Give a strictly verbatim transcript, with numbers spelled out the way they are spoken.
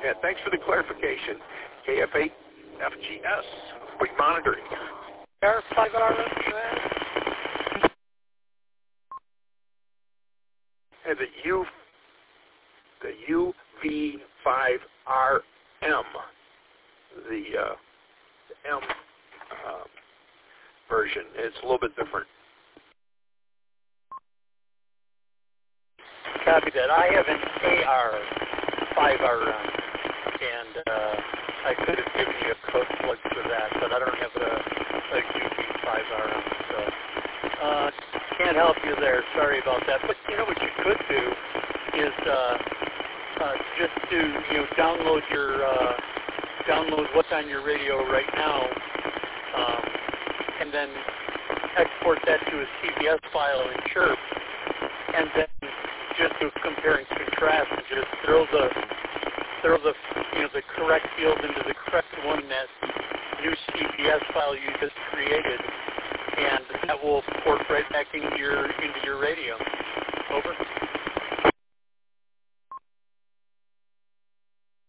And thanks for the clarification. K F eight F G S, quick monitoring. R five R M. And the U, the U V five R M, the, uh, the M uh, version. It's a little bit different. Copy that. I have an A R five R M, and uh, I could have given you a code plug for that, but I don't have a, a U V five R M, so uh, can't help you there. Sorry about that. But you know what you could do is uh, uh, just to you know download your uh, download what's on your radio right now, um, and then export that to a C B S file in Chirp, and then just to compare and contrast, and just throw the throw the you know the correct field into the correct one in that new C B S file you just created, and that will port right back into your into your radio. Over.